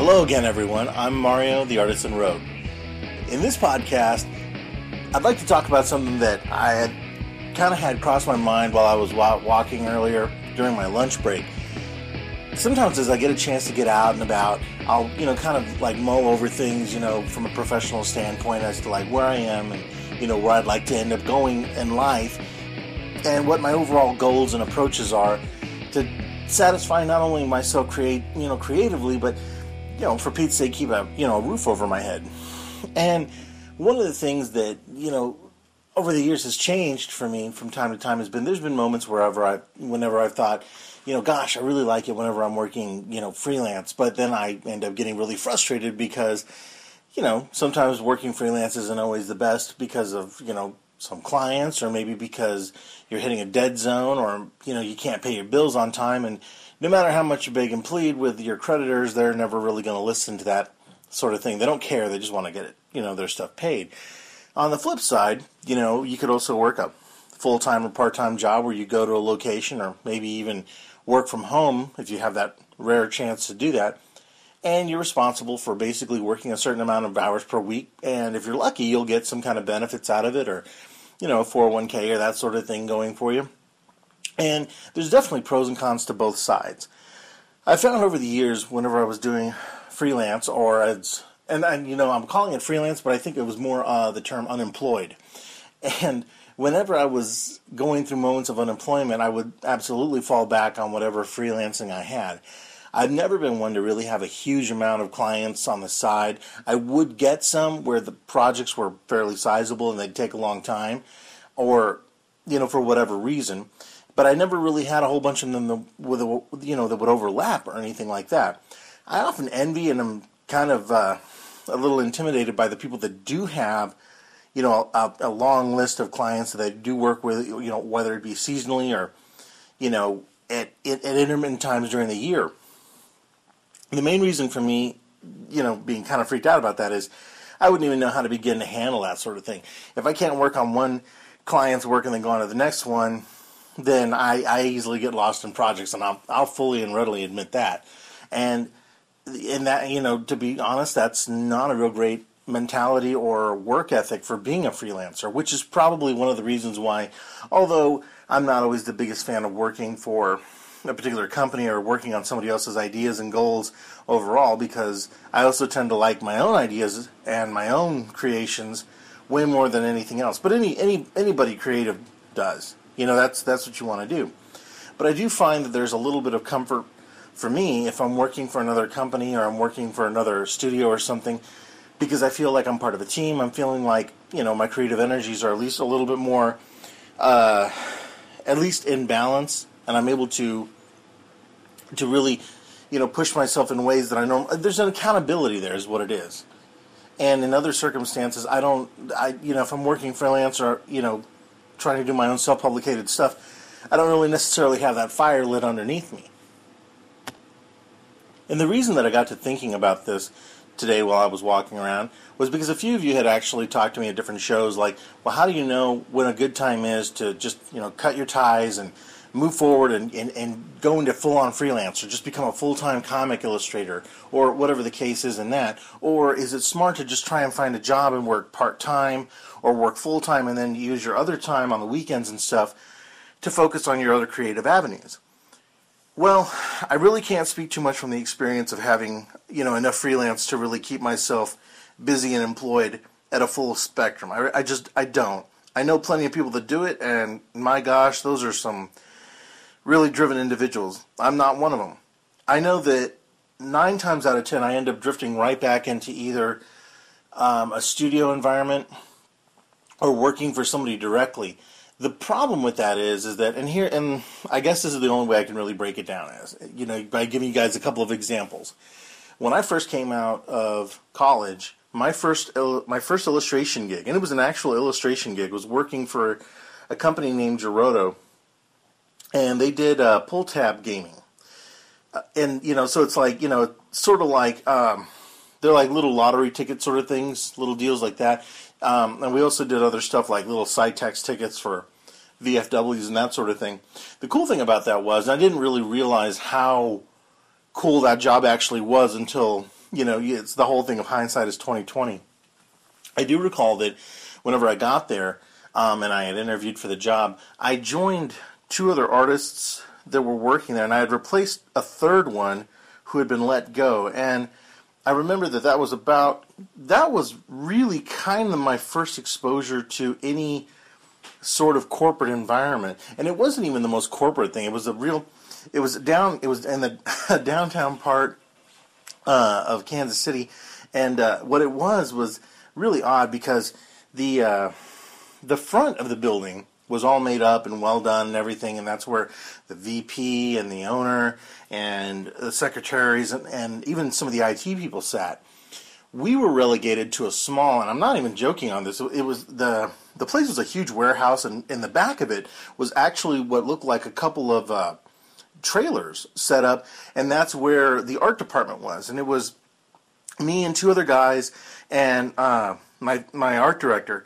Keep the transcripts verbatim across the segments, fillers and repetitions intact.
Hello again, everyone. I'm Mario, the Artisan Rogue. In this podcast, I'd like to talk about something that I had kind of had crossed my mind while I was walking earlier during my lunch break. Sometimes as I get a chance to get out and about, I'll, you know, kind of like mull over things, you know, from a professional standpoint as to like where I am and, you know, where I'd like to end up going in life and what my overall goals and approaches are to satisfy not only myself create, you know, creatively, but you know, for Pete's sake, keep a, you know, a roof over my head. And one of the things that, you know, over the years has changed for me from time to time has been, there's been moments wherever I, whenever I've thought, you know, gosh, I really like it whenever I'm working, you know, freelance, but then I end up getting really frustrated because, you know, sometimes working freelance isn't always the best because of, you know, some clients, or maybe because you're hitting a dead zone, or, you know, you can't pay your bills on time, and no matter how much you beg and plead with your creditors, they're never really going to listen to that sort of thing. They don't care. They just want to get it, you know, their stuff paid. On the flip side, you know, you could also work a full-time or part-time job where you go to a location, or maybe even work from home if you have that rare chance to do that, and you're responsible for basically working a certain amount of hours per week, and if you're lucky, you'll get some kind of benefits out of it, or, you know, a four oh one k or that sort of thing going for you. And there's definitely pros and cons to both sides. I found over the years, whenever I was doing freelance, or as, and, and you know, I'm calling it freelance, but I think it was more uh, the term unemployed. And whenever I was going through moments of unemployment, I would absolutely fall back on whatever freelancing I had. I've never been one to really have a huge amount of clients on the side. I would get some where the projects were fairly sizable and they'd take a long time, or, you know, for whatever reason. But I never really had a whole bunch of them that, with, you know, that would overlap or anything like that. I often envy and am kind of uh, a little intimidated by the people that do have, you know, a, a long list of clients that they do work with, you know, whether it be seasonally or, you know, at, at, at intermittent times during the year. The main reason for me, you know, being kind of freaked out about that is I wouldn't even know how to begin to handle that sort of thing. If I can't work on one client's work and then go on to the next one, then I, I easily get lost in projects, and I'll, I'll fully and readily admit that. And in that, you know, to be honest, that's not a real great mentality or work ethic for being a freelancer, which is probably one of the reasons why, although I'm not always the biggest fan of working for a particular company or working on somebody else's ideas and goals overall, because I also tend to like my own ideas and my own creations way more than anything else. But any any anybody creative does. You know, that's that's what you want to do. But I do find that there's a little bit of comfort for me if I'm working for another company or I'm working for another studio or something, because I feel like I'm part of a team. I'm feeling like, you know, my creative energies are at least a little bit more, uh, at least in balance, and I'm able to to really, you know, push myself in ways that I know. There's an accountability there is what it is. And in other circumstances, I don't, I you know, if I'm working freelance or, you know, trying to do my own self-publicated stuff, I don't really necessarily have that fire lit underneath me. And the reason that I got to thinking about this today while I was walking around was because a few of you had actually talked to me at different shows like, well, how do you know when a good time is to just, you know, cut your ties and move forward and, and, and go into full-on freelance, or just become a full-time comic illustrator, or whatever the case is in that? Or is it smart to just try and find a job and work part-time or work full-time and then use your other time on the weekends and stuff to focus on your other creative avenues? Well, I really can't speak too much from the experience of having, you know, enough freelance to really keep myself busy and employed at a full spectrum. I, I just, I don't. I know plenty of people that do it, and my gosh, those are some really driven individuals. I'm not one of them. I know that nine times out of ten I end up drifting right back into either um, a studio environment or working for somebody directly. The problem with that is, is that, and here, and I guess this is the only way I can really break it down as, you know, by giving you guys a couple of examples. When I first came out of college, my first my first illustration gig, and it was an actual illustration gig, was working for a company named Gerodo. And they did uh, pull tab gaming, uh, and you know, so it's like, you know, sort of like um, they're like little lottery ticket sort of things, little deals like that. Um, and we also did other stuff like little Cytex tickets for V F Ws and that sort of thing. The cool thing about that was, and I didn't really realize how cool that job actually was until, you know, it's the whole thing of hindsight is twenty twenty. I do recall that whenever I got there, um, and I had interviewed for the job, I joined two other artists that were working there, and I had replaced a third one who had been let go. And I remember that that was about, that was really kind of my first exposure to any sort of corporate environment. And it wasn't even the most corporate thing. It was a real, it was down, it was in the downtown part uh, of Kansas City. And uh, what it was was really odd because the uh, the front of the building was all made up and well done and everything, and that's where the V P and the owner and the secretaries and, and even some of the I T people sat. We were relegated to a small, and I'm not even joking on this, it was the the place was a huge warehouse, and in the back of it was actually what looked like a couple of uh, trailers set up, and that's where the art department was. And it was me and two other guys and uh, my my art director,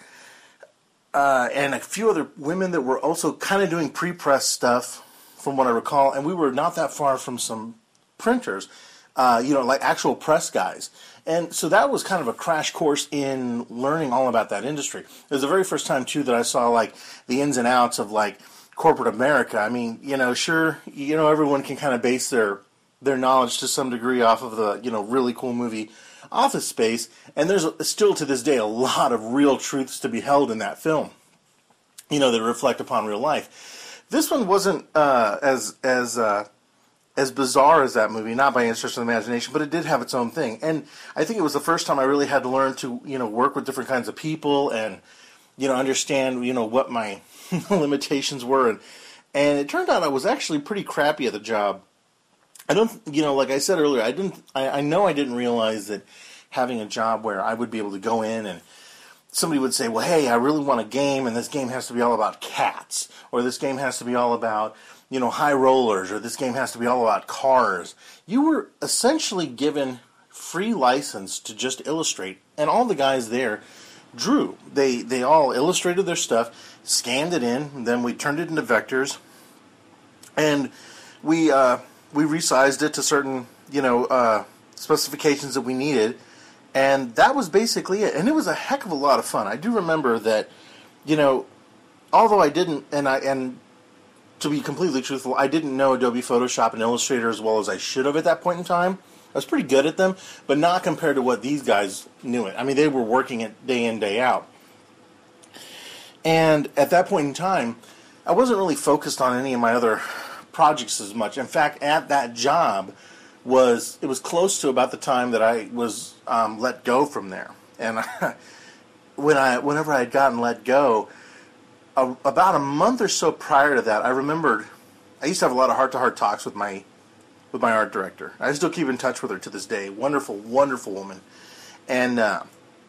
uh, and a few other women that were also kind of doing pre-press stuff, from what I recall. And we were not that far from some printers, uh, you know, like actual press guys. And so that was kind of a crash course in learning all about that industry. It was the very first time, too, that I saw, like, the ins and outs of, like, corporate America. I mean, you know, sure, you know, everyone can kind of base their their knowledge to some degree off of the, you know, really cool movie Office Space, and there's still to this day a lot of real truths to be held in that film, you know, that reflect upon real life. This one wasn't uh, as as uh, as bizarre as that movie, not by any stretch of the imagination, but it did have its own thing. And I think it was the first time I really had to learn to, you know, work with different kinds of people and, you know, understand, you know, what my limitations were. And, and it turned out I was actually pretty crappy at the job. I don't, you know, like I said earlier, I didn't, I, I know I didn't realize that having a job where I would be able to go in and somebody would say, well, hey, I really want a game, and this game has to be all about cats, or this game has to be all about, you know, high rollers, or this game has to be all about cars. You were essentially given free license to just illustrate, and all the guys there drew. They they all illustrated their stuff, scanned it in, and then we turned it into vectors, and we uh, we resized it to certain, you know, uh, specifications that we needed, and that was basically it. And it was a heck of a lot of fun. I do remember that, you know, although I didn't, and I and to be completely truthful, I didn't know Adobe Photoshop and Illustrator as well as I should have at that point in time. I was pretty good at them, but not compared to what these guys knew it. I mean, they were working it day in, day out. And at that point in time, I wasn't really focused on any of my other projects as much. In fact, at that job, was it was close to about the time that I was um, let go from there. And I, when I, whenever I had gotten let go, a, about a month or so prior to that, I remembered I used to have a lot of heart-to-heart talks with my with my art director. I still keep in touch with her to this day. Wonderful, wonderful woman. And uh,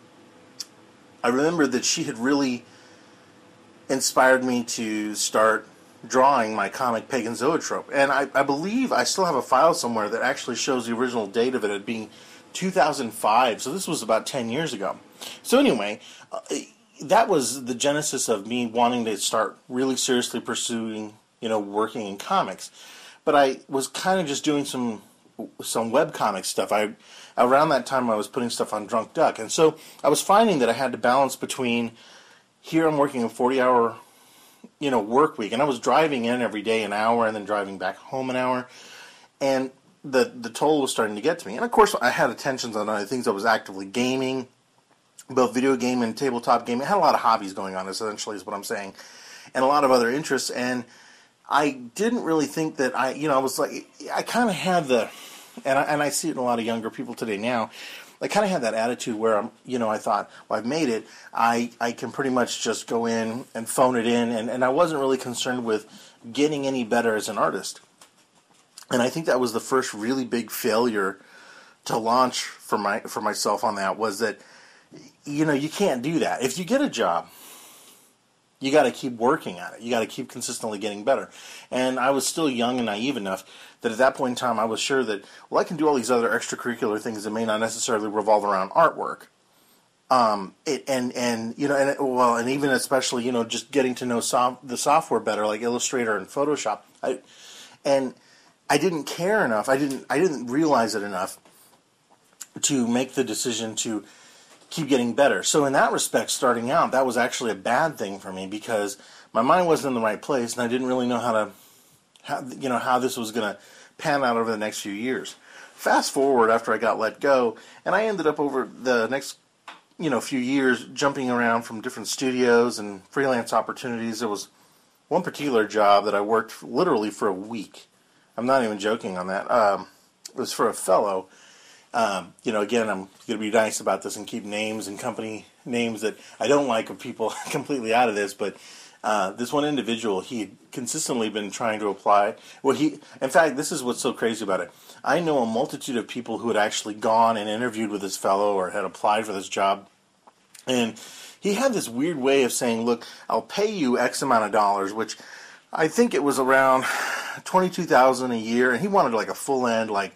I remember that she had really inspired me to start drawing my comic Pagan Zoetrope. And I, I believe I still have a file somewhere that actually shows the original date of it as being two thousand five. So this was about ten years ago. So anyway, uh, that was the genesis of me wanting to start really seriously pursuing, you know, working in comics. But I was kind of just doing some some webcomic stuff. I around that time I was putting stuff on Drunk Duck, and so I was finding that I had to balance between here I'm working a forty hour, you know, work week, and I was driving in every day an hour and then driving back home an hour, and the the toll was starting to get to me. And of course I had attentions on other things. I was actively gaming, both video game and tabletop gaming. I had a lot of hobbies going on, essentially, is what I'm saying, and a lot of other interests. And I didn't really think that I, you know, I was like, I kind of had the, and I, and I see it in a lot of younger people today now, I kind of had that attitude where, I'm, you know, I thought, well, I've made it, I, I can pretty much just go in and phone it in, and, and I wasn't really concerned with getting any better as an artist. And I think that was the first really big failure to launch for my for myself on that, was that, you know, you can't do that. If you get a job, you got to keep working at it. You got to keep consistently getting better. And I was still young and naive enough that at that point in time I was sure that, well, I can do all these other extracurricular things that may not necessarily revolve around artwork. Um, it, and, and, you know, and, well, and even especially, you know, just getting to know soft, the software better, like Illustrator and Photoshop. I, and I didn't care enough. I didn't, I didn't realize it enough to make the decision to keep getting better. So in that respect, starting out, that was actually a bad thing for me because my mind wasn't in the right place, and I didn't really know how to, how, you know, how this was going to pan out over the next few years. Fast forward after I got let go, and I ended up over the next, you know, few years jumping around from different studios and freelance opportunities. There was one particular job that I worked literally for a week. I'm not even joking on that. Um, it was for a fellow. Um, you know, again, I'm going to be nice about this and keep names and company names that I don't like of people completely out of this, but uh, this one individual, he had consistently been trying to apply. Well, he, in fact, this is what's so crazy about it. I know a multitude of people who had actually gone and interviewed with this fellow or had applied for this job, and he had this weird way of saying, look, I'll pay you X amount of dollars, which I think it was around twenty-two thousand dollars a year, and he wanted like a full-end, like,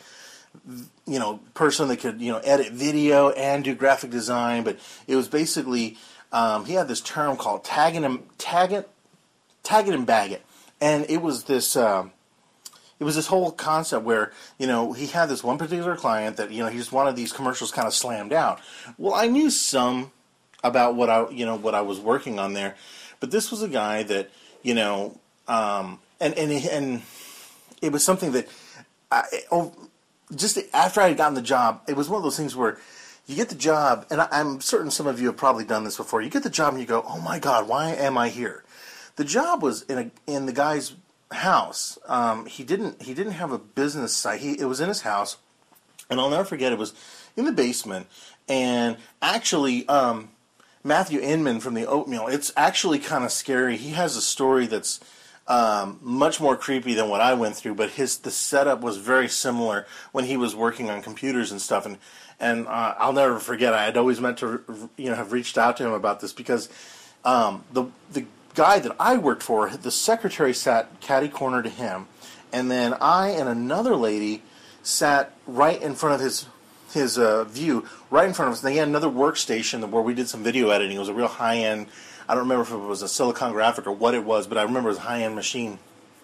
you know, person that could, you know, edit video and do graphic design, but it was basically, um, he had this term called tag it and, tag it, tag it and bag it, and it was this, um, it was this whole concept where, you know, he had this one particular client that, you know, he just wanted these commercials kind of slammed out. Well, I knew some about what I, you know, what I was working on there, but this was a guy that, you know, um, and, and, and it was something that, I, oh, just after I had gotten the job, it was one of those things where you get the job, and I, I'm certain some of you have probably done this before. You get the job and you go, "Oh my God, why am I here?" The job was in a in the guy's house. Um, he didn't he didn't have a business site. He it was in his house, and I'll never forget. It was in the basement, and actually, um, Matthew Inman from the Oatmeal. It's actually kind of scary. He has a story that's Um, much more creepy than what I went through, but his the setup was very similar when he was working on computers and stuff. And and uh, I'll never forget. I had always meant to, you know, have reached out to him about this because um, the the guy that I worked for, the secretary sat catty corner to him, and then I and another lady sat right in front of his his uh, view, right in front of us. And they had another workstation where we did some video editing. It was a real high end. I don't remember if it was a Silicon Graphic or what it was, but I remember it was a high-end machine.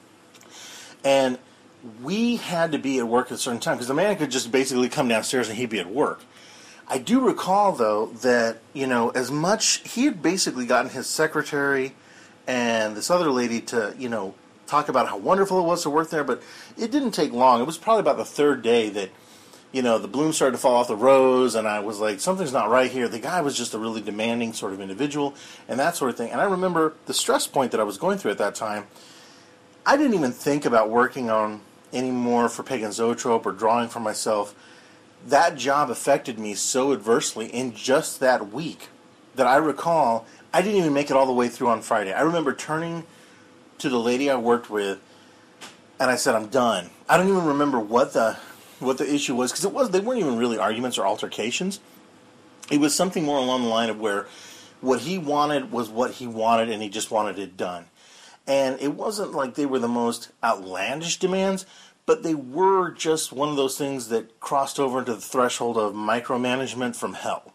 And we had to be at work at a certain time because the man could just basically come downstairs and he'd be at work. I do recall, though, that, you know, as much, he had basically gotten his secretary and this other lady to, you know, talk about how wonderful it was to work there, but it didn't take long. It was probably about the third day that, you know, the bloom started to fall off the rose, and I was like, something's not right here. The guy was just a really demanding sort of individual, and that sort of thing. And I remember the stress point that I was going through at that time. I didn't even think about working on any more for Pagan Zoetrope or drawing for myself. That job affected me so adversely in just that week that I recall I didn't even make it all the way through on Friday. I remember turning to the lady I worked with, and I said, I'm done. I don't even remember what the... what the issue was, because it was they weren't even really arguments or altercations. It was something more along the line of where what he wanted was what he wanted, and he just wanted it done. And it wasn't like they were the most outlandish demands, but they were just one of those things that crossed over into the threshold of micromanagement from hell.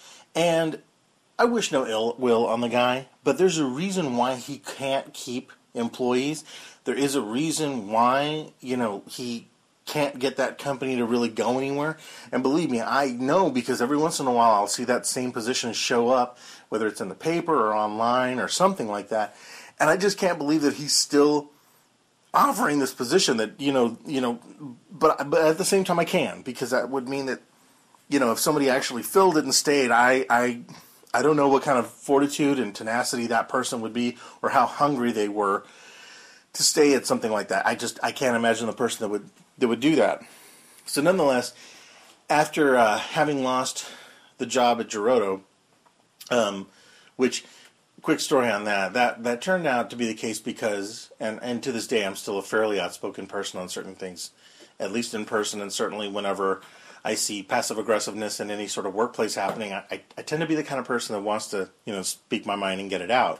And I wish no ill will on the guy, but there's a reason why he can't keep employees. There is a reason why, you know, he can't get that company to really go anywhere. And believe me, I know, because every once in a while I'll see that same position show up, whether it's in the paper or online or something like that. And I just can't believe that he's still offering this position that, you know, you know, but but at the same time I can, because that would mean that, you know, if somebody actually filled it and stayed, I I I don't know what kind of fortitude and tenacity that person would be, or how hungry they were to stay at something like that. I just I can't imagine the person that would that would do that. So nonetheless, after uh, having lost the job at Girodo, um, which, quick story on that, that that turned out to be the case because, and, and to this day I'm still a fairly outspoken person on certain things, at least in person, and certainly whenever I see passive aggressiveness in any sort of workplace happening, I, I, I tend to be the kind of person that wants to, you know, speak my mind and get it out.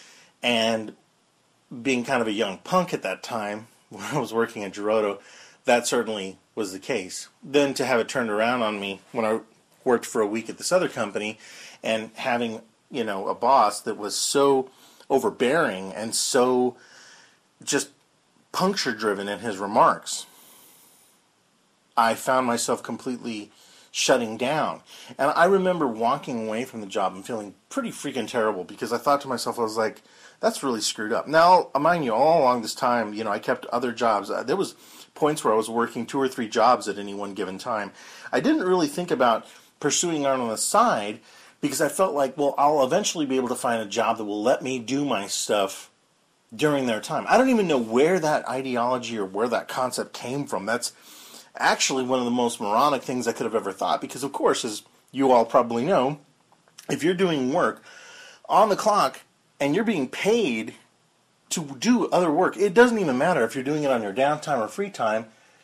And being kind of a young punk at that time, when I was working at Girodo, that certainly was the case. Then to have it turned around on me when I worked for a week at this other company, and having, you know, a boss that was so overbearing and so just puncture-driven in his remarks, I found myself completely shutting down. And I remember walking away from the job and feeling pretty freaking terrible because I thought to myself, I was like, that's really screwed up. Now, mind you, all along this time, you know, I kept other jobs. Uh, there was points where I was working two or three jobs at any one given time. I didn't really think about pursuing art on the side because I felt like, well, I'll eventually be able to find a job that will let me do my stuff during their time. I don't even know where that ideology or where that concept came from. That's actually one of the most moronic things I could have ever thought because, of course, as you all probably know, if you're doing work on the clock and you're being paid to do other work, it doesn't even matter if you're doing it on your downtime or free time.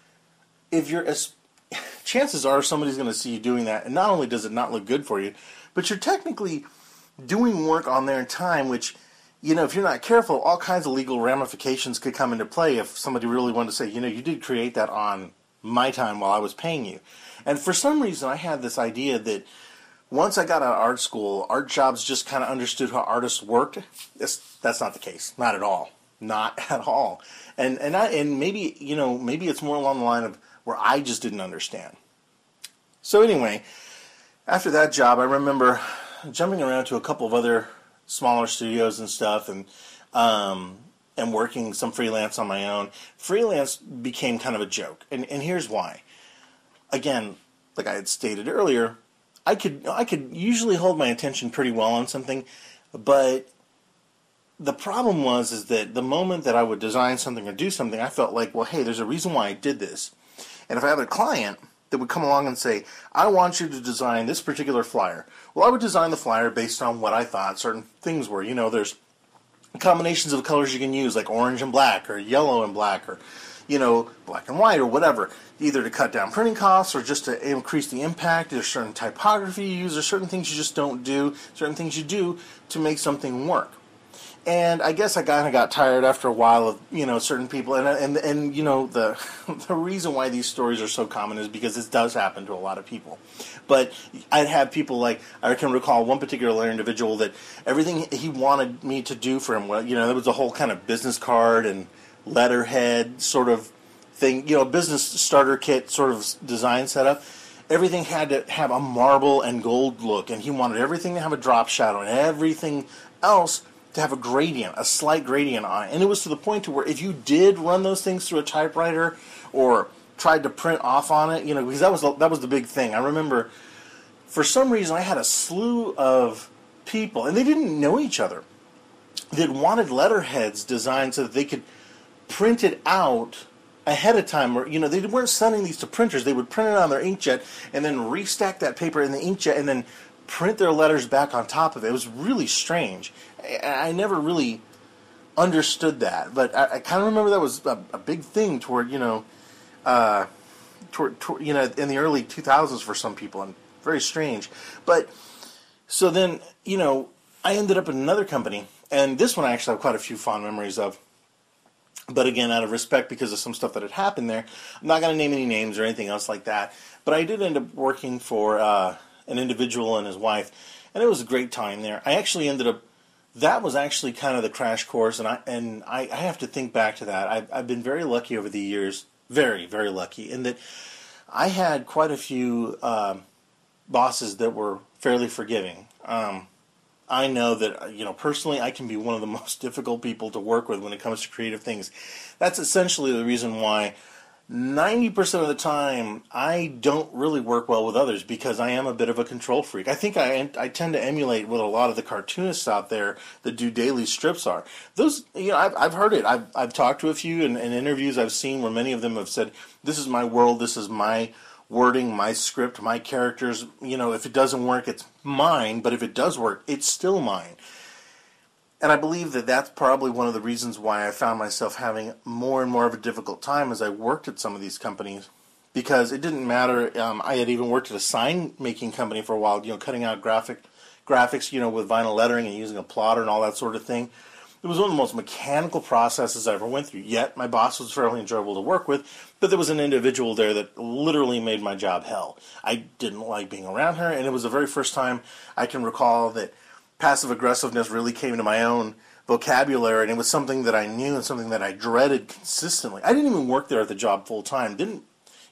If you're, as, chances are somebody's going to see you doing that, and not only does it not look good for you, but you're technically doing work on their time, which, you know, if you're not careful, all kinds of legal ramifications could come into play if somebody really wanted to say, you know, you did create that on my time while I was paying you. And for some reason, I had this idea that once I got out of art school, art jobs just kind of understood how artists worked. That's, that's not the case. Not at all. Not at all. And and I, and maybe, you know, maybe it's more along the line of where I just didn't understand. So anyway, after that job, I remember jumping around to a couple of other smaller studios and stuff, and um, and working some freelance on my own. Freelance became kind of a joke, and and here's why. Again, like I had stated earlier, I could I could usually hold my attention pretty well on something, but the problem was is that the moment that I would design something or do something, I felt like, well, hey, there's a reason why I did this. And if I had a client that would come along and say, I want you to design this particular flyer, well, I would design the flyer based on what I thought certain things were. You know, there's combinations of colors you can use, like orange and black, or yellow and black, or, you know, black and white, or whatever, either to cut down printing costs or just to increase the impact. There's certain typography you use, there's certain things you just don't do, certain things you do to make something work. And I guess I kind of got tired after a while of, you know, certain people, and and and you know, the the reason why these stories are so common is because this does happen to a lot of people. But I'd have people like, I can recall one particular individual that everything he wanted me to do for him, well, you know, there was a whole kind of business card and letterhead sort of thing, you know, business starter kit sort of design setup. Everything had to have a marble and gold look, and he wanted everything to have a drop shadow, and everything else to have a gradient, a slight gradient on it. And it was to the point to where if you did run those things through a typewriter or tried to print off on it, you know, because that was the, that was the big thing. I remember for some reason I had a slew of people, and they didn't know each other, that wanted letterheads designed so that they could print it out ahead of time. Or, you know, they weren't sending these to printers. They would print it on their inkjet and then restack that paper in the inkjet and then print their letters back on top of it. It was really strange. I never really understood that, but I, I kind of remember that was a, a big thing toward, you know, uh, toward, toward, you know, in the early two thousands for some people, and very strange. But so then, you know, I ended up in another company, and this one I actually have quite a few fond memories of. But again, out of respect because of some stuff that had happened there, I'm not going to name any names or anything else like that. But I did end up working for uh, an individual and his wife, and it was a great time there. I actually ended up. That was actually kind of the crash course, and I and I, I have to think back to that. I've, I've been very lucky over the years, very, very lucky, in that I had quite a few um, bosses that were fairly forgiving. Um, I know that, you know, personally, I can be one of the most difficult people to work with when it comes to creative things. That's essentially the reason why ninety percent of the time I don't really work well with others, because I am a bit of a control freak. I think I I tend to emulate what a lot of the cartoonists out there that do daily strips are. Those, you know, I've, I've heard it. I've, I've talked to a few in, in interviews I've seen where many of them have said, this is my world, this is my wording, my script, my characters. You know, if it doesn't work, it's mine, but if it does work, it's still mine. And I believe that that's probably one of the reasons why I found myself having more and more of a difficult time as I worked at some of these companies, because it didn't matter. Um, I had even worked at a sign-making company for a while, you know, cutting out graphic graphics, you know, with vinyl lettering and using a plotter and all that sort of thing. It was one of the most mechanical processes I ever went through. Yet my boss was fairly enjoyable to work with, but there was an individual there that literally made my job hell. I didn't like being around her, and it was the very first time I can recall that passive aggressiveness really came to my own vocabulary, and it was something that I knew and something that I dreaded consistently. I didn't even work there at the job full time. Didn't,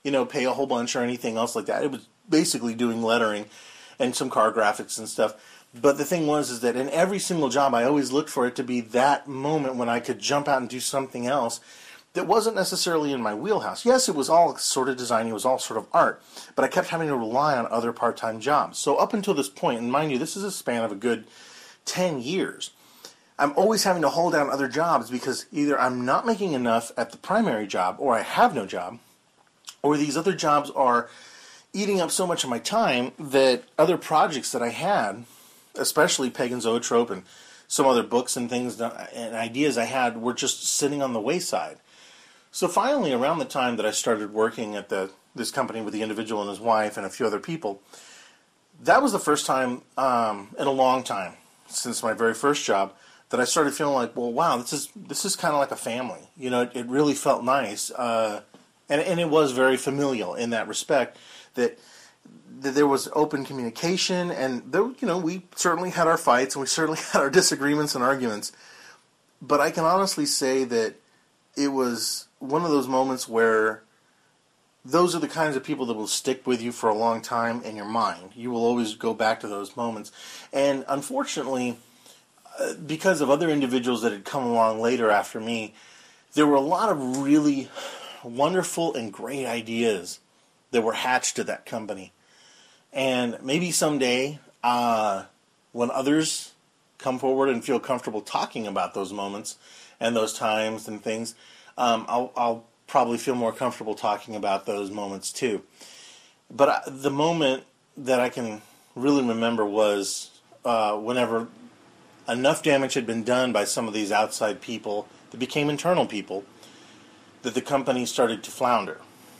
you know, pay a whole bunch or anything else like that. It was basically doing lettering and some car graphics and stuff. But the thing was is that in every single job, I always looked for it to be that moment when I could jump out and do something else that wasn't necessarily in my wheelhouse. Yes, it was all sort of design, it was all sort of art, but I kept having to rely on other part-time jobs. So up until this point, and mind you, this is a span of a good ten years, I'm always having to hold down other jobs because either I'm not making enough at the primary job, or I have no job, or these other jobs are eating up so much of my time that other projects that I had, especially Pagan Zoetrope and some other books and things and ideas I had, were just sitting on the wayside. So finally, around the time that I started working at the this company with the individual and his wife and a few other people, that was the first time um, in a long time, since my very first job, that I started feeling like, well, wow, this is this is kind of like a family. You know, it, it really felt nice, uh, and and it was very familial in that respect. That that there was open communication, and there, you know, we certainly had our fights and we certainly had our disagreements and arguments. But I can honestly say that it was one of those moments where those are the kinds of people that will stick with you for a long time in your mind. You will always go back to those moments. And unfortunately, uh, because of other individuals that had come along later after me, there were a lot of really wonderful and great ideas that were hatched at that company. And maybe someday, uh, when others come forward and feel comfortable talking about those moments and those times and things, um, I'll, I'll probably feel more comfortable talking about those moments too. But I, the moment that I can really remember was uh, whenever enough damage had been done by some of these outside people that became internal people that the company started to flounder.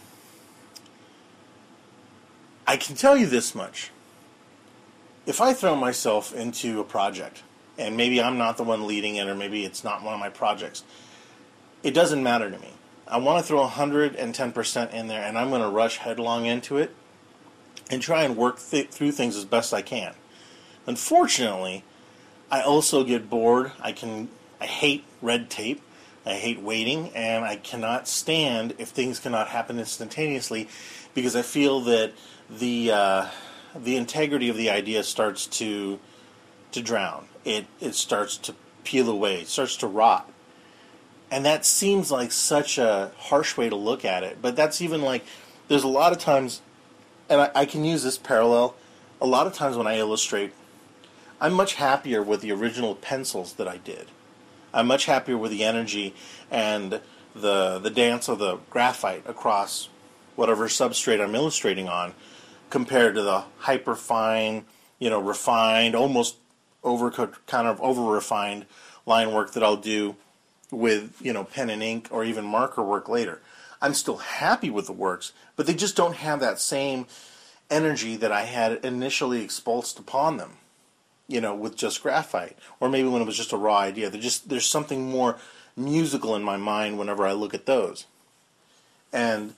I can tell you this much. If I throw myself into a project, and maybe I'm not the one leading it, or maybe it's not one of my projects, it doesn't matter to me. I want to throw one hundred ten percent in there, and I'm going to rush headlong into it and try and work th- through things as best I can. Unfortunately, I also get bored. I can. I hate red tape. I hate waiting, and I cannot stand if things cannot happen instantaneously, because I feel that the uh, the integrity of the idea starts to to drown. It it starts to peel away. It starts to rot. And that seems like such a harsh way to look at it. But that's even like, there's a lot of times, and I, I can use this parallel, a lot of times when I illustrate, I'm much happier with the original pencils that I did. I'm much happier with the energy and the the dance of the graphite across whatever substrate I'm illustrating on, compared to the hyper fine, you know, refined, almost over kind of over refined line work that I'll do with, you know, pen and ink or even marker work later. I'm still happy with the works, but they just don't have that same energy that I had initially expulsed upon them, you know, with just graphite, or maybe when it was just a raw idea. They're just, there's something more musical in my mind whenever I look at those. And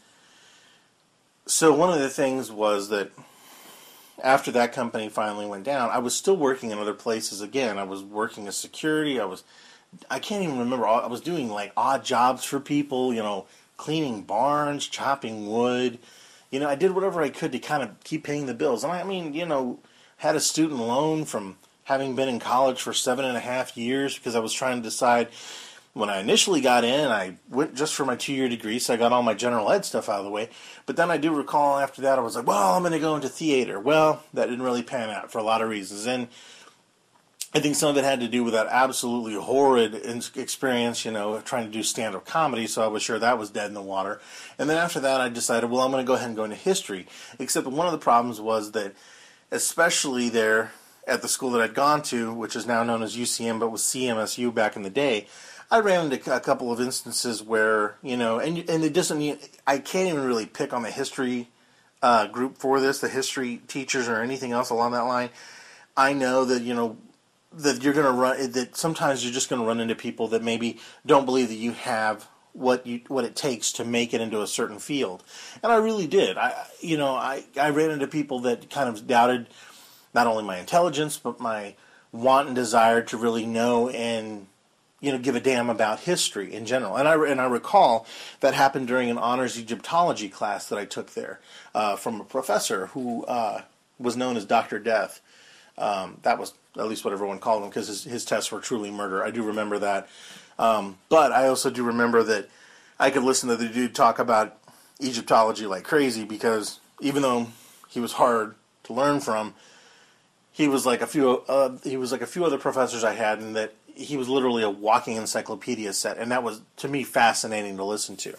so one of the things was that after that company finally went down, I was still working in other places again. I was working as security. I was I can't even remember. I was doing like odd jobs for people, you know, cleaning barns, chopping wood. You know, I did whatever I could to kind of keep paying the bills. And I mean, you know, had a student loan from having been in college for seven and a half years because I was trying to decide. When I initially got in, I went just for my two-year degree, so I got all my general ed stuff out of the way. But then I do recall after that, I was like, well, I'm going to go into theater. Well, that didn't really pan out for a lot of reasons. And I think some of it had to do with that absolutely horrid experience, you know, trying to do stand-up comedy, so I was sure that was dead in the water. And then after that, I decided, well, I'm going to go ahead and go into history. Except one of the problems was that, especially there at the school that I'd gone to, which is now known as U C M, but was C M S U back in the day, I ran into a couple of instances where, you know, and and it doesn't, I can't even really pick on the history uh, group for this, the history teachers or anything else along that line. I know that, you know, that you're going to run, that sometimes you're just going to run into people that maybe don't believe that you have what you what it takes to make it into a certain field. And I really did. I, you know, I, I ran into people that kind of doubted not only my intelligence, but my want and desire to really know and, you know, give a damn about history in general. And I, and I recall that happened during an honors Egyptology class that I took there uh, from a professor who uh, was known as Doctor Death. Um, that was at least what everyone called him, because his, his tests were truly murder. I do remember that. Um, but I also do remember that I could listen to the dude talk about Egyptology like crazy, because even though he was hard to learn from, he was like a few uh, he was like a few other professors I had, and that he was literally a walking encyclopedia set, and that was, to me, fascinating to listen to.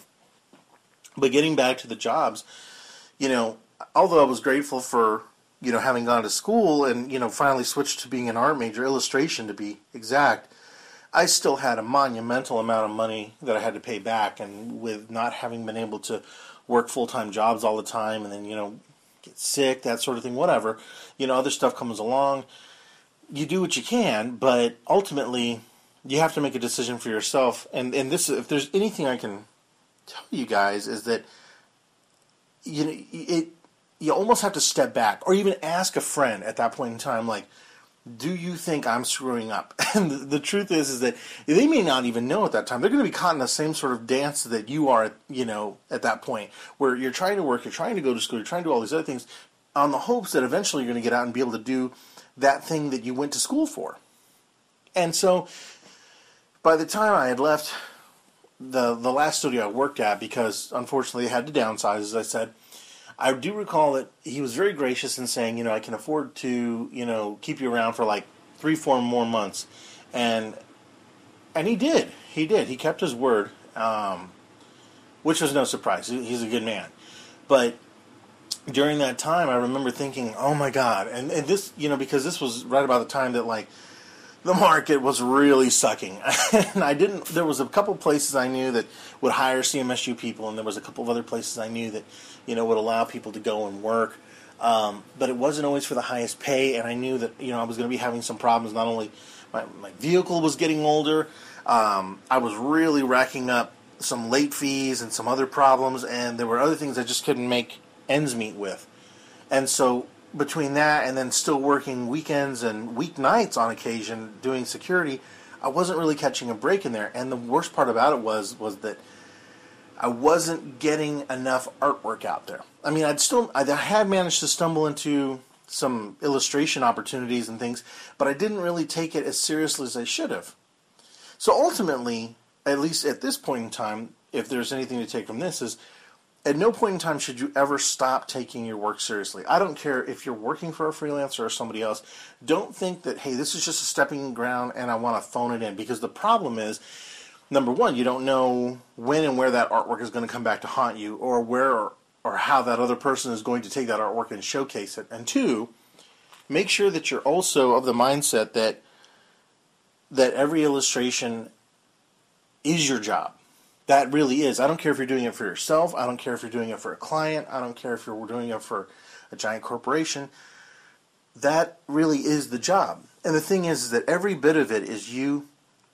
But getting back to the jobs, you know, although I was grateful for, you know, having gone to school and, you know, finally switched to being an art major, illustration to be exact, I still had a monumental amount of money that I had to pay back, and with not having been able to work full-time jobs all the time, and then, you know, get sick, that sort of thing, whatever, you know, other stuff comes along. You do what you can, but ultimately you have to make a decision for yourself. And and this, if there's anything I can tell you guys, is that you know it. You almost have to step back, or even ask a friend at that point in time, like, do you think I'm screwing up? And the, the truth is, is that they may not even know at that time. They're going to be caught in the same sort of dance that you are, you know, at that point, where you're trying to work, you're trying to go to school, you're trying to do all these other things, on the hopes that eventually you're going to get out and be able to do that thing that you went to school for. And so, by the time I had left the the last studio I worked at, because unfortunately I had to downsize, as I said, I do recall that he was very gracious in saying, you know, I can afford to, you know, keep you around for like three, four more months. And and he did. He did. He kept his word, um, which was no surprise. He's a good man. But during that time, I remember thinking, oh my God. And, and this, you know, because this was right about the time that, like, the market was really sucking. And I didn't, there was a couple places I knew that would hire C M S U people, and there was a couple of other places I knew that, you know, would allow people to go and work. Um, but it wasn't always for the highest pay, and I knew that, you know, I was going to be having some problems. Not only my, my vehicle was getting older, um, I was really racking up some late fees and some other problems, and there were other things I just couldn't make ends meet with. And so between that and then still working weekends and weeknights on occasion doing security, I wasn't really catching a break in there. And the worst part about it was was that I wasn't getting enough artwork out there. I mean, I'd still I had managed to stumble into some illustration opportunities and things, but I didn't really take it as seriously as I should have. So ultimately, at least at this point in time, if there's anything to take from this, is at no point in time should you ever stop taking your work seriously. I don't care if you're working for a freelancer or somebody else. Don't think that, hey, this is just a stepping ground and I want to phone it in. Because the problem is, number one, you don't know when and where that artwork is going to come back to haunt you, or where or, or how that other person is going to take that artwork and showcase it. And two, make sure that you're also of the mindset that that every illustration is your job. That really is. I don't care if you're doing it for yourself. I don't care if you're doing it for a client. I don't care if you're doing it for a giant corporation. That really is the job. And the thing is, is that every bit of it is you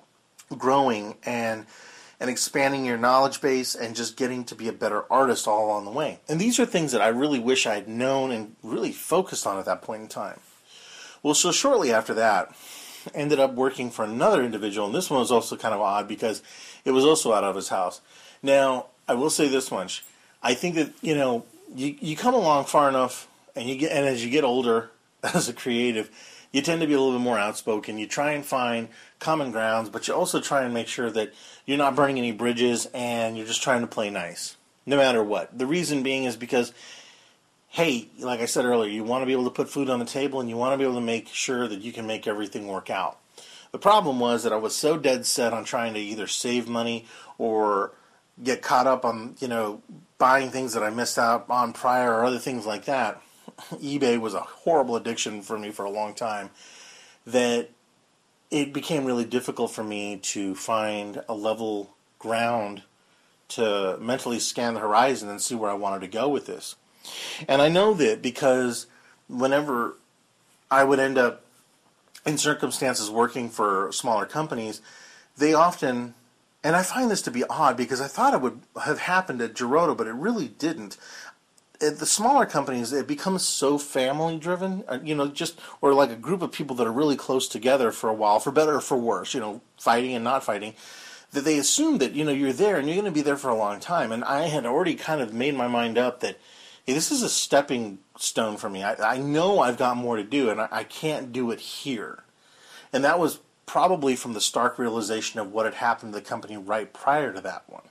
growing and and expanding your knowledge base and just getting to be a better artist all along the way. And these are things that I really wish I had known and really focused on at that point in time. Well, so shortly after that, I ended up working for another individual, and this one was also kind of odd because it was also out of his house. Now, I will say this much. I think that, you know, you, you come along far enough, and you get, and as you get older as a creative, you tend to be a little bit more outspoken. You try and find common grounds, but you also try and make sure that you're not burning any bridges, and you're just trying to play nice, no matter what. The reason being is because, hey, like I said earlier, you want to be able to put food on the table, and you want to be able to make sure that you can make everything work out. The problem was that I was so dead set on trying to either save money or get caught up on, you know, buying things that I missed out on prior or other things like that. eBay was a horrible addiction for me for a long time, that it became really difficult for me to find a level ground to mentally scan the horizon and see where I wanted to go with this. And I know that because whenever I would end up in circumstances working for smaller companies, they often, and I find this to be odd because I thought it would have happened at Girodo, but it really didn't. at the smaller companies, it becomes so family driven, you know, just, or like a group of people that are really close together for a while, for better or for worse, you know, fighting and not fighting, that they assume that, you know, you're there and you're going to be there for a long time. And I had already kind of made my mind up that, hey, this is a stepping stone for me. I, I know I've got more to do, and I, I can't do it here. And that was probably from the stark realization of what had happened to the company right prior to that one.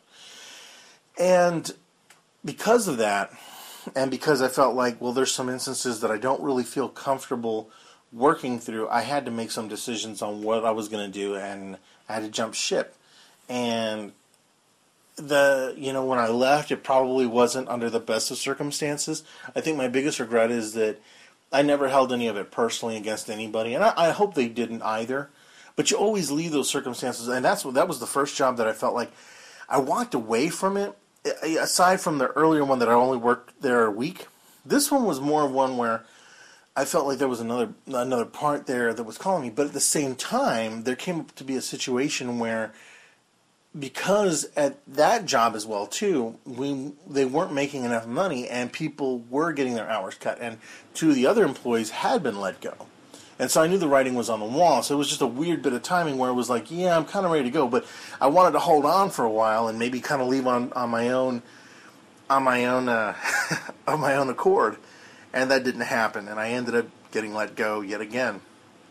And because of that, and because I felt like, well, there's some instances that I don't really feel comfortable working through, I had to make some decisions on what I was going to do, and I had to jump ship. And the, you know, when I left, it probably wasn't under the best of circumstances. I think my biggest regret is that I never held any of it personally against anybody, and I, I hope they didn't either. But you always leave those circumstances, and that's what, that was the first job that I felt like I walked away from it. Aside from the earlier one that I only worked there a week, this one was more of one where I felt like there was another another part there that was calling me. But at the same time, there came up to be a situation where, because at that job as well too, we they weren't making enough money, and people were getting their hours cut, and two of the other employees had been let go. And so I knew the writing was on the wall, so it was just a weird bit of timing where it was like, yeah, I'm kind of ready to go, but I wanted to hold on for a while and maybe kind of leave on, on my own, on my own, uh, on my own accord, and that didn't happen, and I ended up getting let go yet again.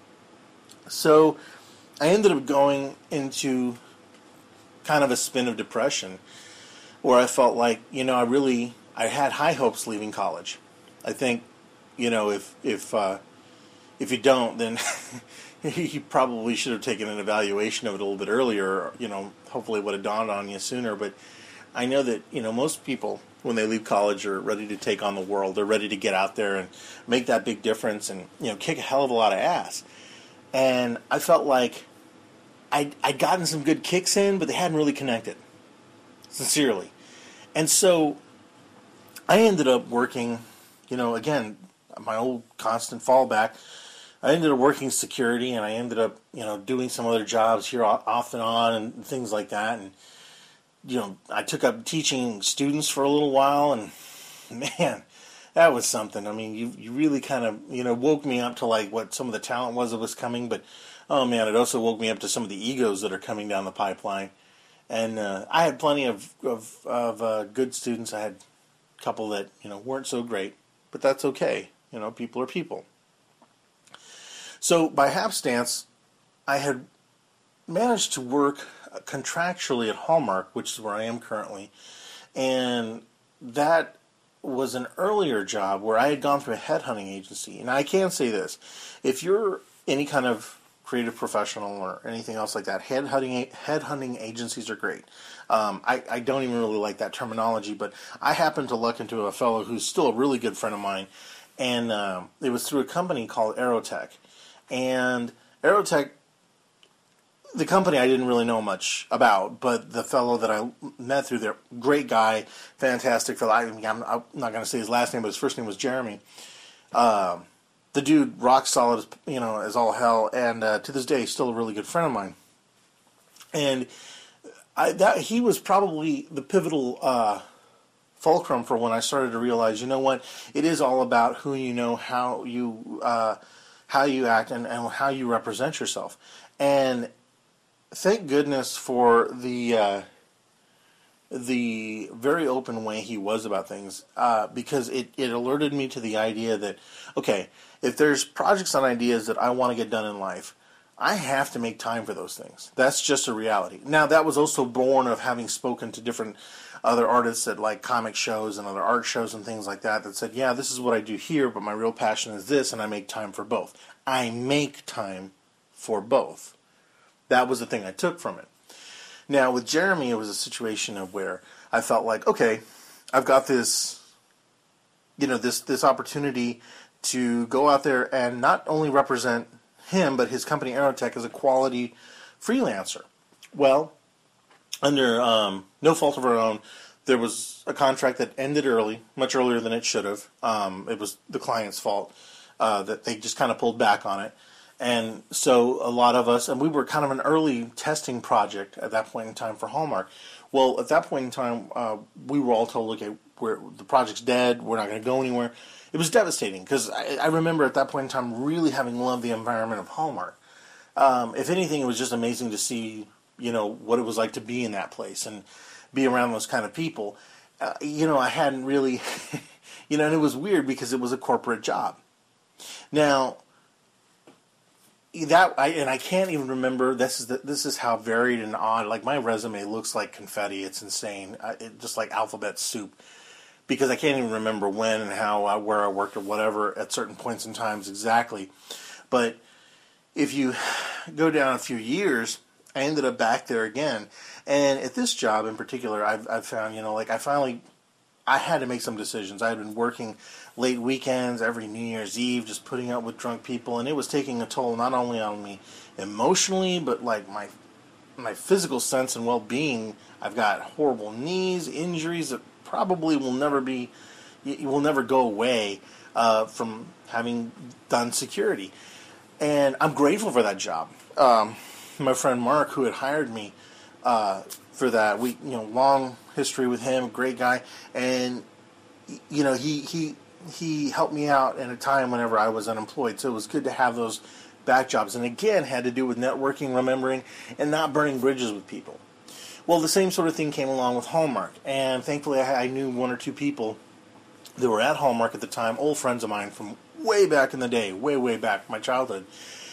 So I ended up going into kind of a spin of depression, where I felt like, you know, I really, I had high hopes leaving college. I think, you know, if if uh, If you don't, then you probably should have taken an evaluation of it a little bit earlier. Or, you know, hopefully it would have dawned on you sooner. But I know that, you know, most people, when they leave college, are ready to take on the world. They're ready to get out there and make that big difference and, you know, kick a hell of a lot of ass. And I felt like I'd, I'd gotten some good kicks in, but they hadn't really connected, sincerely. And so I ended up working, you know, again, my old constant fallback. I ended up working security, and I ended up, you know, doing some other jobs here off and on and things like that. And, you know, I took up teaching students for a little while, and, man, that was something. I mean, you you really kind of, you know, woke me up to, like, what some of the talent was that was coming. But, oh, man, it also woke me up to some of the egos that are coming down the pipeline. And uh, I had plenty of, of, of uh, good students. I had a couple that, you know, weren't so great. But that's okay. You know, people are people. So by hapstance, I had managed to work contractually at Hallmark, which is where I am currently. And that was an earlier job where I had gone through a headhunting agency. And I can say this. If you're any kind of creative professional or anything else like that, headhunting, headhunting agencies are great. Um, I, I don't even really like that terminology, but I happened to luck into a fellow who's still a really good friend of mine. And uh, it was through a company called Aerotech. And Aerotech, the company I didn't really know much about, but the fellow that I met through there, great guy, fantastic fellow. I mean, I'm, I'm not going to say his last name, but his first name was Jeremy. Uh, the dude, rock solid, you know, as all hell, and uh, to this day, still a really good friend of mine. And I, that he was probably the pivotal uh, fulcrum for when I started to realize, you know what, it is all about who you know, how you uh, how you act, and, and how you represent yourself. And thank goodness for the uh, the very open way he was about things, uh, because it, it alerted me to the idea that, okay, if there's projects and ideas that I want to get done in life, I have to make time for those things. That's just a reality. Now, that was also born of having spoken to different other artists at like comic shows and other art shows and things like that that said, yeah, this is what I do here, but my real passion is this, and I make time for both. I make time for both. That was the thing I took from it. Now, with Jeremy, it was a situation of where I felt like, okay, I've got this, you know, this this opportunity to go out there and not only represent him, but his company Aerotech as a quality freelancer. Well, under um, no fault of our own, there was a contract that ended early, much earlier than it should have. Um, it was the client's fault uh, that they just kind of pulled back on it. And so a lot of us, and we were kind of an early testing project at that point in time for Hallmark. Well, at that point in time, uh, we were all told, okay, we're, the project's dead, we're not going to go anywhere. It was devastating because I, I remember at that point in time really having loved the environment of Hallmark. Um, if anything, it was just amazing to see, you know, what it was like to be in that place and be around those kind of people. Uh, you know, I hadn't really, you know, and it was weird because it was a corporate job. Now, that I and I can't even remember. This is the, this is how varied and odd. Like my resume looks like confetti. It's insane. I, it, just like alphabet soup. Because I can't even remember when and how, I, where I worked or whatever at certain points in times exactly. But if you go down a few years, I ended up back there again. And at this job in particular, I've, I've found, you know, like I finally, I had to make some decisions. I had been working late weekends, every New Year's Eve, just putting up with drunk people. And it was taking a toll not only on me emotionally, but like my my physical sense and well-being. I've got horrible knees, injuries that probably will never be, will never go away uh, from having done security. And I'm grateful for that job. Um, my friend Mark, who had hired me uh, for that, we, you know, long history with him, great guy, and you know, he he he helped me out in a time whenever I was unemployed. So it was good to have those back jobs. And again, had to do with networking, remembering, and not burning bridges with people. Well, the same sort of thing came along with Hallmark, and thankfully I, I knew one or two people that were at Hallmark at the time, old friends of mine from way back in the day, way, way back, my childhood,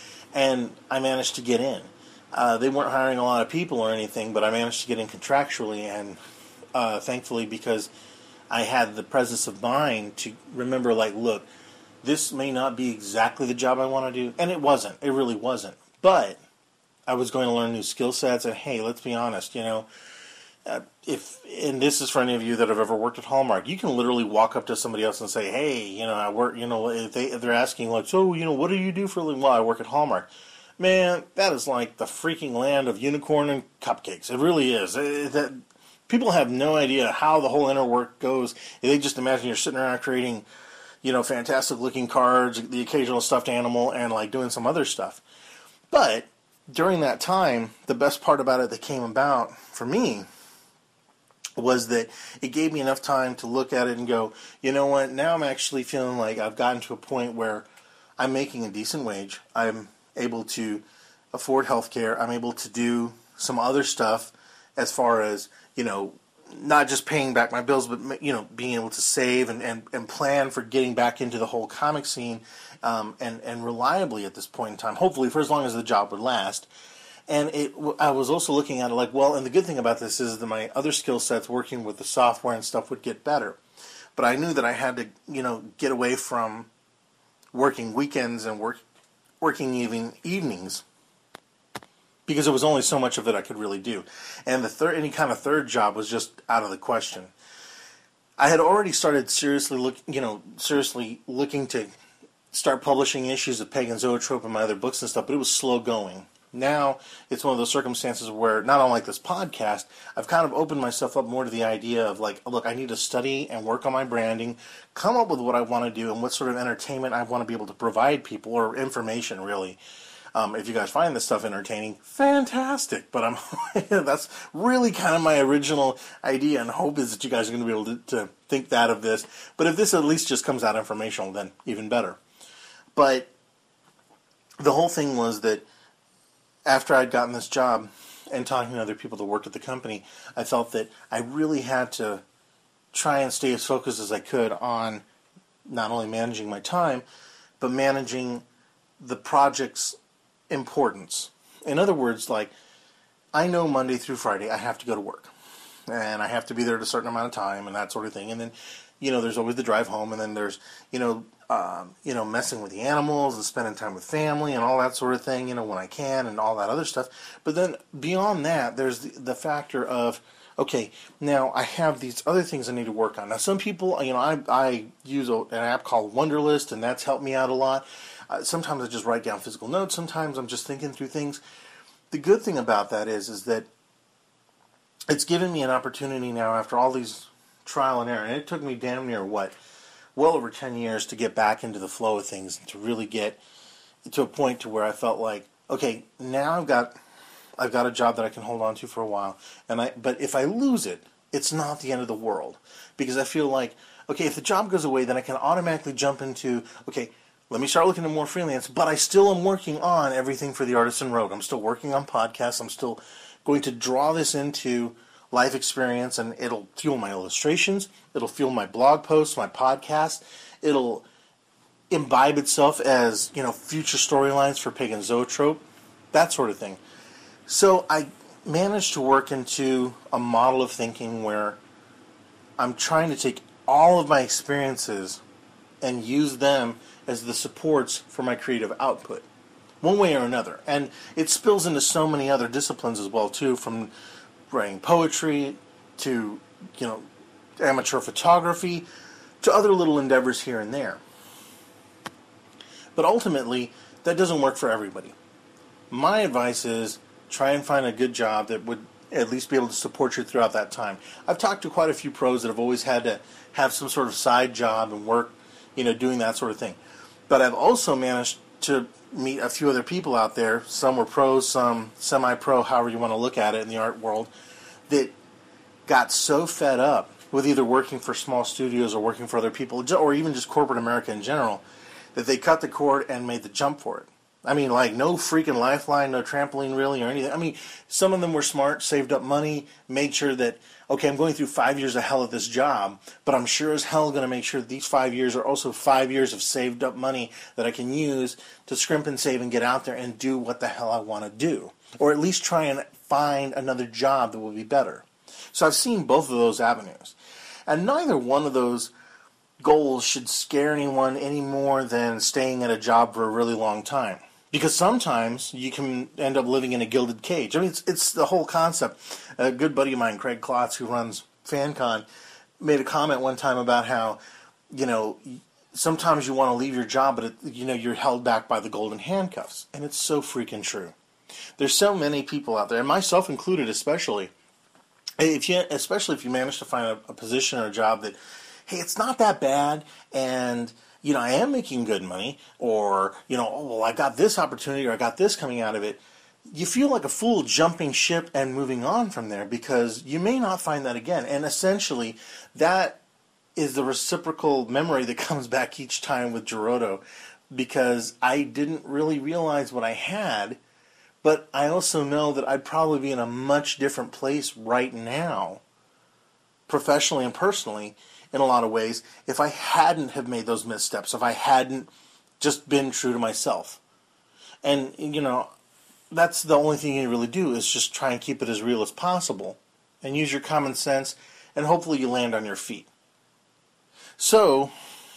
and I managed to get in. Uh, they weren't hiring a lot of people or anything, but I managed to get in contractually, and uh, thankfully because I had the presence of mind to remember, like, look, this may not be exactly the job I want to do, and it wasn't, it really wasn't, but I was going to learn new skill sets, and hey, let's be honest, you know, uh, if, and this is for any of you that have ever worked at Hallmark, you can literally walk up to somebody else and say, hey, you know, I work, you know, if, they, if they're asking, like, so, you know, what do you do for a living? Well, I work at Hallmark. Man, that is like the freaking land of unicorn and cupcakes. It really is. It, that, people have no idea how the whole inner work goes. They just imagine you're sitting around creating, you know, fantastic-looking cards, the occasional stuffed animal, and, like, doing some other stuff. But during that time, the best part about it that came about for me was that it gave me enough time to look at it and go, you know what, now I'm actually feeling like I've gotten to a point where I'm making a decent wage. I'm able to afford health care. I'm able to do some other stuff as far as, you know, not just paying back my bills, but, you know, being able to save and, and, and plan for getting back into the whole comic scene um, and, and reliably at this point in time, hopefully for as long as the job would last. And it, I was also looking at it like, well, and the good thing about this is that my other skill sets working with the software and stuff would get better. But I knew that I had to, you know, get away from working weekends and work, working even evenings, because there was only so much of it I could really do. And the third, any kind of third job was just out of the question. I had already started seriously look, you know, seriously looking to start publishing issues of Pagan Zoetrope and my other books and stuff, but it was slow going. Now it's one of those circumstances where, not unlike this podcast, I've kind of opened myself up more to the idea of like, look, I need to study and work on my branding, come up with what I want to do and what sort of entertainment I want to be able to provide people, or information really. Um, if you guys find this stuff entertaining, fantastic. But I'm that's really kind of my original idea and hope is that you guys are going to be able to, to think that of this. But if this at least just comes out informational, then even better. But the whole thing was that after I'd gotten this job and talking to other people that worked at the company, I felt that I really had to try and stay as focused as I could on not only managing my time, but managing the project's importance. In other words, like, I know Monday through Friday I have to go to work, and I have to be there at a certain amount of time and that sort of thing. And then, you know, there's always the drive home, and then there's, you know, um, you know, messing with the animals and spending time with family and all that sort of thing, you know, when I can and all that other stuff. But then beyond that, there's the, the factor of, okay, now I have these other things I need to work on. Now, some people, you know, I, I use a, an app called Wunderlist, and that's helped me out a lot. Uh, sometimes I just write down physical notes. Sometimes I'm just thinking through things. The good thing about that is, is that it's given me an opportunity now after all these trial and error. And it took me damn near, what, well over ten years to get back into the flow of things and to really get to a point to where I felt like, okay, now I've got I've got a job that I can hold on to for a while. And I but if I lose it, it's not the end of the world. Because I feel like, okay, if the job goes away, then I can automatically jump into, okay, let me start looking at more freelance, but I still am working on everything for the Artisan Rogue. I'm still working on podcasts. I'm still going to draw this into life experience, and it'll fuel my illustrations. It'll fuel my blog posts, my podcast. It'll imbibe itself as, you know, future storylines for Pagan Zoetrope, that sort of thing. So I managed to work into a model of thinking where I'm trying to take all of my experiences and use them as the supports for my creative output, one way or another. And it spills into so many other disciplines as well, too, from writing poetry to, you know, amateur photography to other little endeavors here and there. But ultimately, that doesn't work for everybody. My advice is try and find a good job that would at least be able to support you throughout that time. I've talked to quite a few pros that have always had to have some sort of side job and work, you know, doing that sort of thing. But I've also managed to meet a few other people out there, some were pros, some semi-pro, however you want to look at it in the art world, that got so fed up with either working for small studios or working for other people, or even just corporate America in general, that they cut the cord and made the jump for it. I mean, like, no freaking lifeline, no trampoline really, or anything. I mean, some of them were smart, saved up money, made sure that, okay, I'm going through five years of hell at this job, but I'm sure as hell going to make sure that these five years are also five years of saved up money that I can use to scrimp and save and get out there and do what the hell I want to do. Or at least try and find another job that will be better. So I've seen both of those avenues. And neither one of those goals should scare anyone any more than staying at a job for a really long time. Because sometimes you can end up living in a gilded cage. I mean, it's, it's the whole concept. A good buddy of mine, Craig Klotz, who runs FanCon, made a comment one time about how, you know, sometimes you want to leave your job, but, it, you know, you're held back by the golden handcuffs. And it's so freaking true. There's so many people out there, and myself included especially, if you, especially if you manage to find a, a position or a job that, hey, it's not that bad, and you know, I am making good money, or, you know, oh, well, I got this opportunity, or I got this coming out of it, you feel like a fool jumping ship and moving on from there, because you may not find that again. And essentially, that is the reciprocal memory that comes back each time with Gerodo, because I didn't really realize what I had, but I also know that I'd probably be in a much different place right now, professionally and personally, in a lot of ways, if I hadn't have made those missteps, if I hadn't just been true to myself. And, you know, that's the only thing you really do, is just try and keep it as real as possible and use your common sense, and hopefully you land on your feet. So,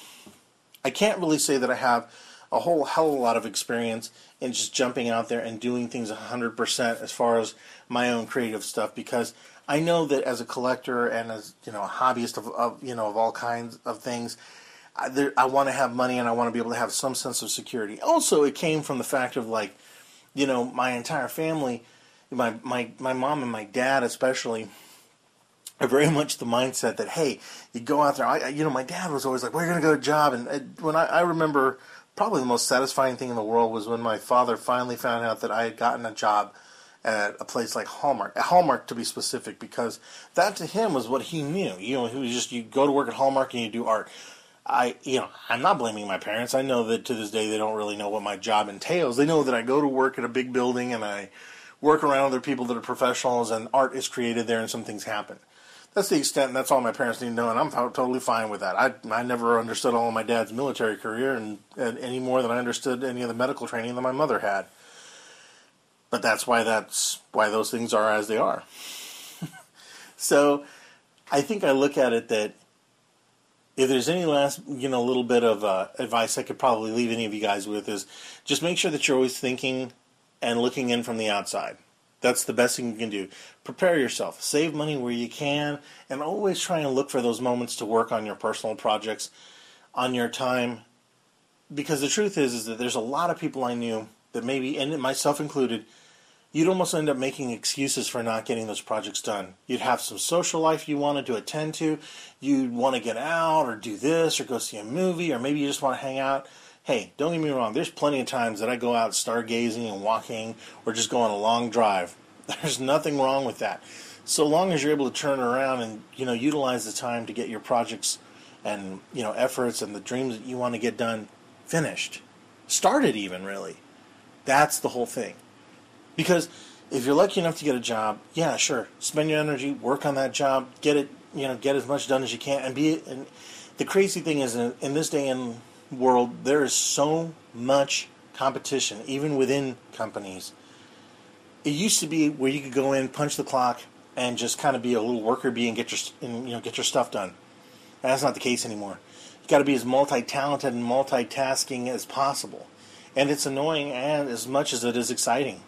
I can't really say that I have a whole hell of a lot of experience in just jumping out there and doing things one hundred percent as far as my own creative stuff, because I know that as a collector and as, you know, a hobbyist of, of you know, of all kinds of things, I, there, I want to have money and I want to be able to have some sense of security. Also, it came from the fact of, like, you know, my entire family, my my my mom and my dad especially, are very much the mindset that, hey, you go out there. I, you know, my dad was always like, "We're going to go to a job," and it, when I, I remember, probably the most satisfying thing in the world was when my father finally found out that I had gotten a job at a place like Hallmark, at Hallmark to be specific, because that to him was what he knew. You know, he was just, you go to work at Hallmark and you do art. I, you know, I'm not blaming my parents. I know that to this day they don't really know what my job entails. They know that I go to work at a big building and I work around other people that are professionals, and art is created there and some things happen. That's the extent, and that's all my parents need to know, and I'm totally fine with that. I I never understood all of my dad's military career, and, and any more than I understood any of the medical training that my mother had. But that's why that's why those things are as they are. So I think I look at it that if there's any last, you know, little bit of uh, advice I could probably leave any of you guys with, is just make sure that you're always thinking and looking in from the outside. That's the best thing you can do. Prepare yourself. Save money where you can, and always try and look for those moments to work on your personal projects on your time. Because the truth is, is that there's a lot of people I knew that maybe, and myself included, you'd almost end up making excuses for not getting those projects done. You'd have some social life you wanted to attend to. You'd want to get out or do this or go see a movie, or maybe you just want to hang out. Hey, don't get me wrong. There's plenty of times that I go out stargazing and walking or just go on a long drive. There's nothing wrong with that. so long as you're able to turn around and, you know, utilize the time to get your projects and, you know, efforts and the dreams that you want to get done finished. Started even, really. That's the whole thing. Because if you're lucky enough to get a job, yeah, sure, spend your energy, work on that job, get it, you know, get as much done as you can, and be. And the crazy thing is, in, in this day and world, there is so much competition, even within companies. It used to be where you could go in, punch the clock, and just kind of be a little worker bee and get your, and, you know, get your stuff done. And that's not the case anymore. You got to be as multi-talented and multitasking as possible, and it's annoying, and as much as it is exciting.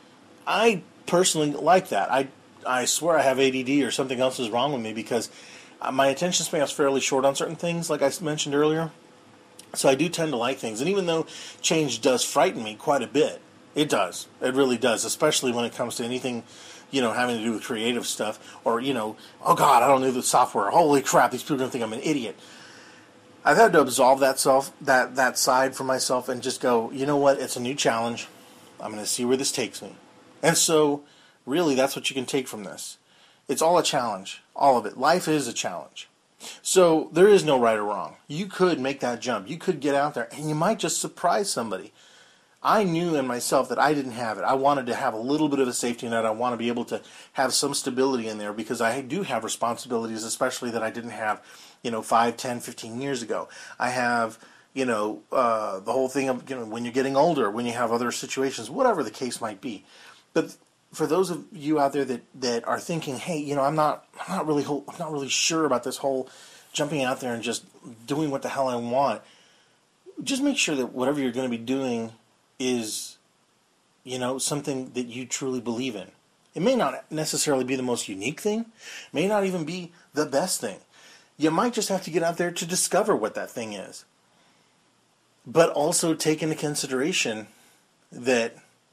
I personally like that. I I swear I have A D D or something else is wrong with me, because my attention span is fairly short on certain things, like I mentioned earlier. So I do tend to like things. And even though change does frighten me quite a bit, it does. It really does, especially when it comes to anything, you know, having to do with creative stuff. Or, you know, oh God, I don't know the software. Holy crap, these people are going to think I'm an idiot. I've had to absolve that self, that, that side for myself and just go, you know what, it's a new challenge. I'm going to see where this takes me. And so, really, that's what you can take from this. It's all a challenge. All of it. Life is a challenge. So, there is no right or wrong. You could make that jump. You could get out there, and you might just surprise somebody. I knew in myself that I didn't have it. I wanted to have a little bit of a safety net. I want to be able to have some stability in there, because I do have responsibilities, especially that I didn't have, you know, five, ten, fifteen years ago. I have, you know, uh, the whole thing of, you know, when you're getting older, when you have other situations, whatever the case might be. But for those of you out there that, that are thinking, hey, you know, I'm not, I'm not really, whole, I'm not really sure about this whole jumping out there and just doing what the hell I want. Just make sure that whatever you're going to be doing is, you know, something that you truly believe in. It may not necessarily be the most unique thing, may not even be the best thing. You might just have to get out there to discover what that thing is. But also take into consideration that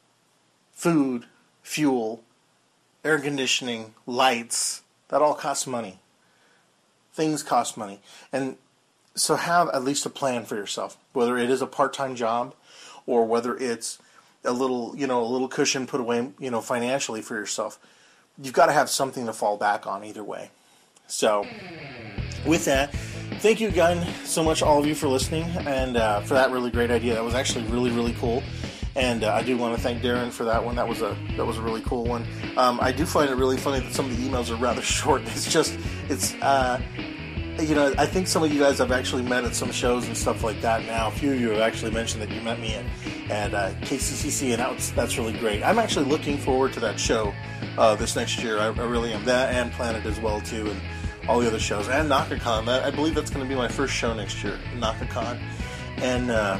food, fuel, air conditioning, lights, that all costs money. Things cost money. And so have at least a plan for yourself, whether it is a part-time job or whether it's a little, you know, a little cushion put away, you know, financially for yourself. You've got to have something to fall back on either way. So with that, thank you again so much, all of you, for listening and uh, for that really great idea. That was actually really, really cool. And uh, I do want to thank Darren for that one. That was a that was a really cool one. Um, I do find it really funny that some of the emails are rather short. It's just, it's, uh, you know, I think some of you guys I've actually met at some shows and stuff like that now. A few of you have actually mentioned that you met me at, at uh, K C C C, and that's, that's really great. I'm actually looking forward to that show uh, this next year. I, I really am. That and Planet as well, too, and all the other shows. And NakaCon. That, I believe that's going to be my first show next year, NakaCon. And, uh...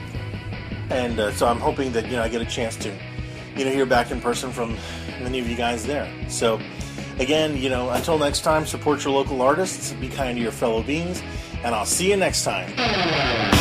And uh, so I'm hoping that, you know, I get a chance to, you know, hear back in person from many of you guys there. So, again, you know, until next time, support your local artists, be kind to your fellow beings, and I'll see you next time.